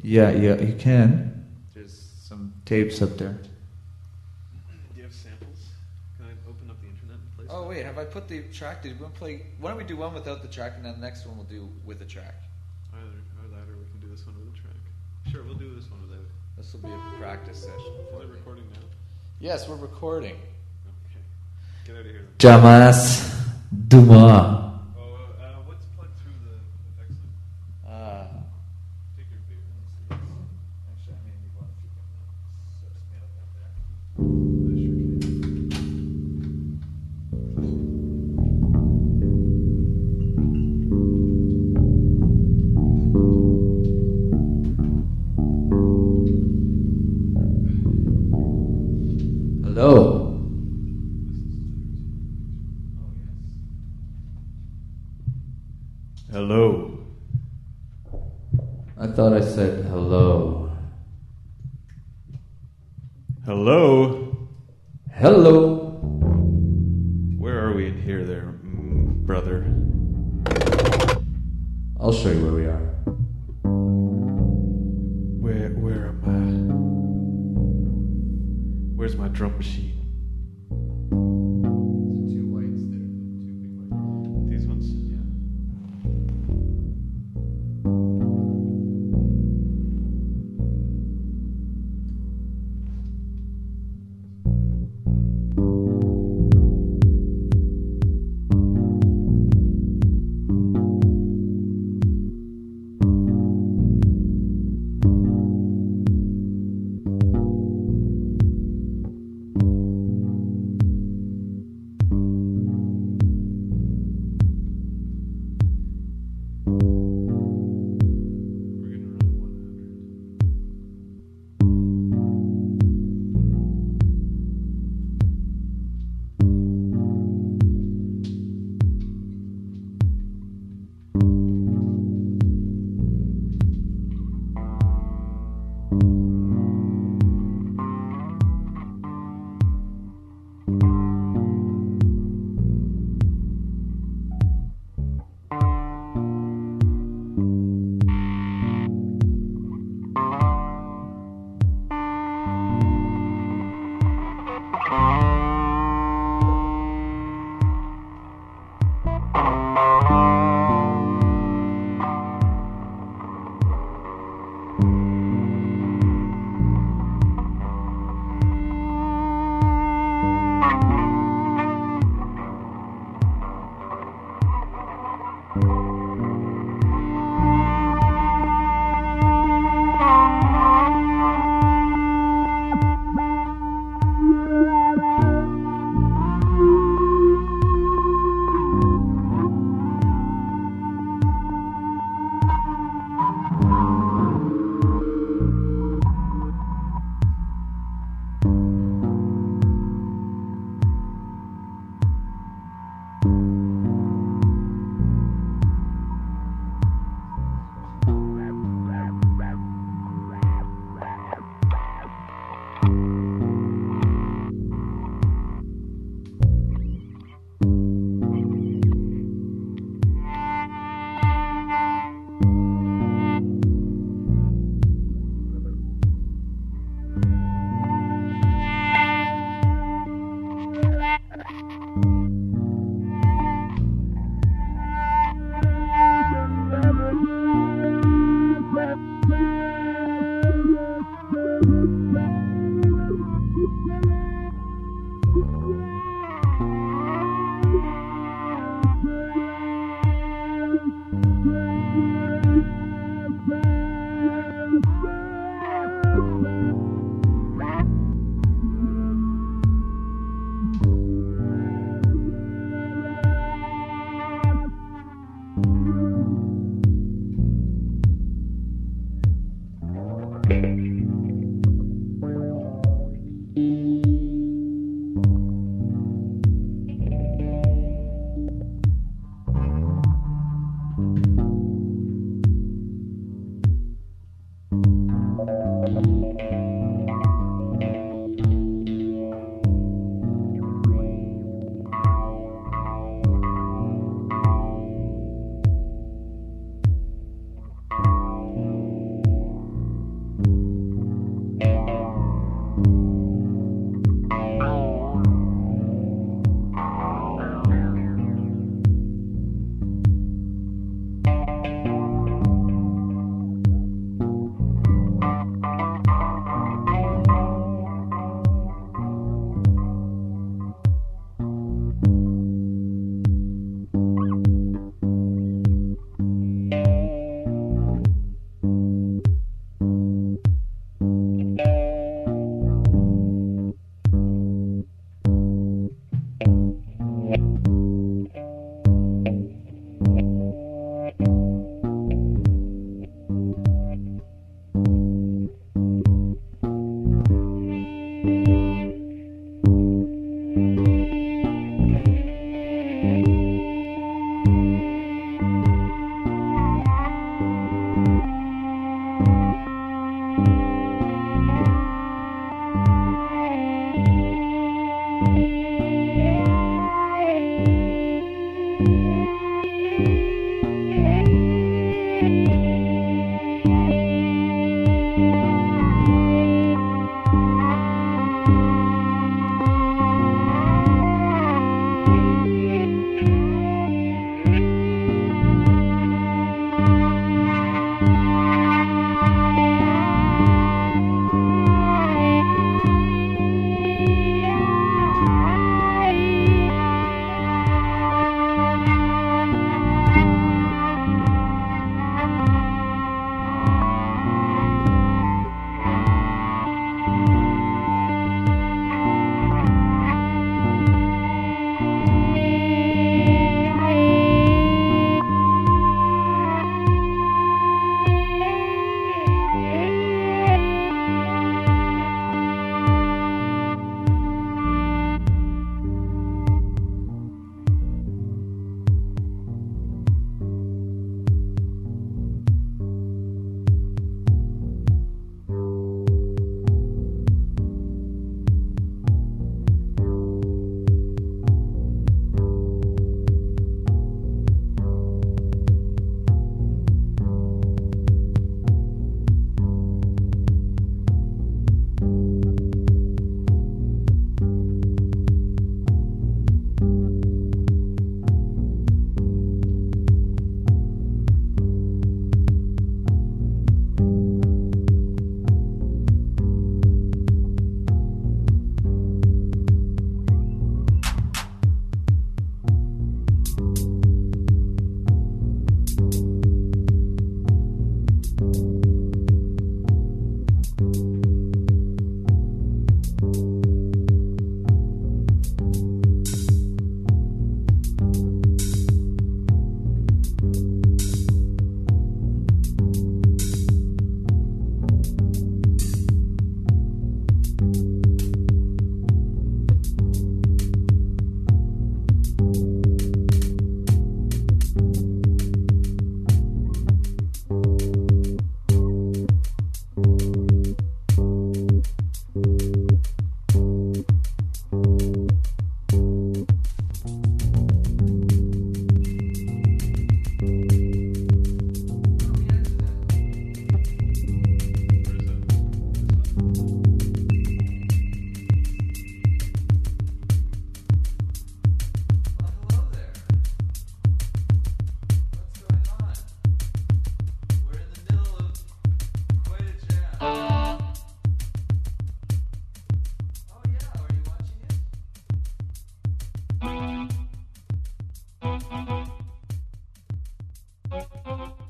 Yeah, you can. There's some tapes up there. Do you have samples? Can I open up the internet and play? Oh wait, have I put the track? Did we play? Why don't we do one without the track, and then the next one we'll do with the track? Either that, or we can do this one with a track. Sure, we'll do this one without. This will be a practice session. Is it recording now? Yes, we're recording. Okay. Get out of here. Jamas Duma. What's plugged through the effects line? Take your beer. Actually, I may need one if you can set me up down there. I sure can. Hello. Hello. I thought I said hello. Hello. Hello. Where are we in here, there, brother? I'll show you where we are. Where am I? Where's my drum machine? Two whites there, two big whites. These ones? Thank you.